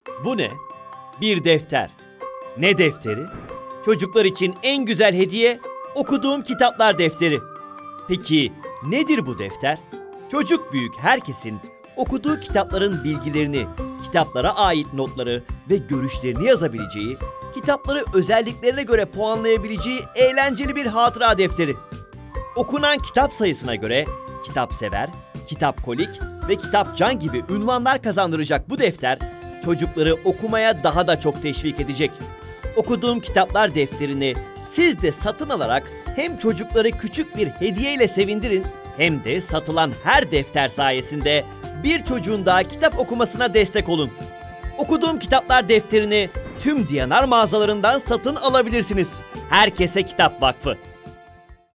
Bu ne? Bir defter. Ne defteri? Çocuklar için en güzel hediye okuduğum kitaplar defteri. Peki nedir bu defter? Çocuk büyük herkesin okuduğu kitapların bilgilerini, kitaplara ait notları ve görüşlerini yazabileceği, kitapları özelliklerine göre puanlayabileceği eğlenceli bir hatıra defteri. Okunan kitap sayısına göre kitapsever, kitapkolik ve kitapcan gibi unvanlar kazandıracak bu defter, çocukları okumaya daha da çok teşvik edecek. Okuduğum kitaplar defterini siz de satın alarak hem çocukları küçük bir hediyeyle sevindirin, hem de satılan her defter sayesinde bir çocuğun daha kitap okumasına destek olun. Okuduğum kitaplar defterini tüm D&R mağazalarından satın alabilirsiniz. Herkese Kitap Vakfı.